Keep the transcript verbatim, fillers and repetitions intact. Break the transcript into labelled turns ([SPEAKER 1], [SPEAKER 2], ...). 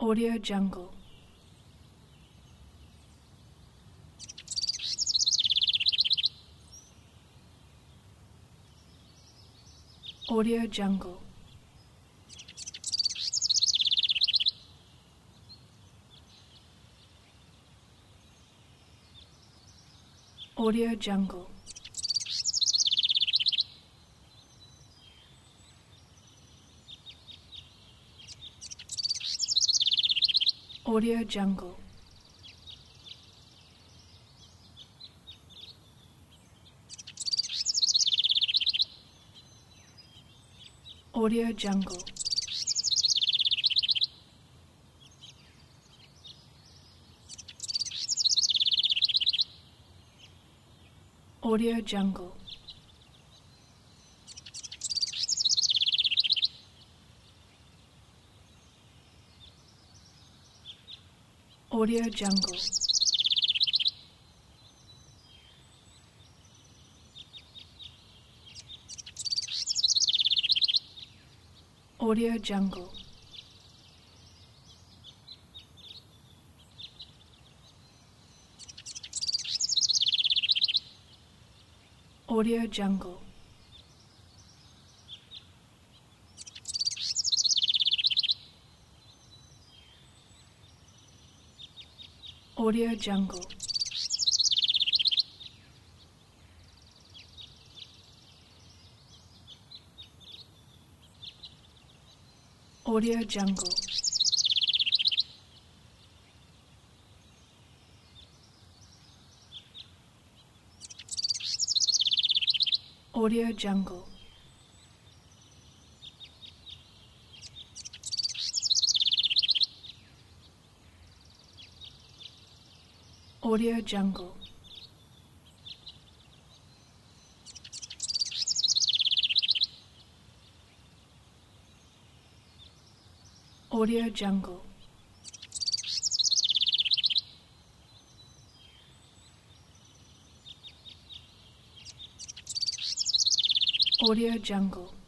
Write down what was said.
[SPEAKER 1] Audio Jungle. Audio Jungle. Audio Jungle. Audio Jungle. Audio Jungle. Audio Jungle. Audio Jungle. Audio Jungle. Audio Jungle. Audio Jungle. Audio Jungle. Audio Jungle. Audio Jungle. Audio Jungle. Audio Jungle.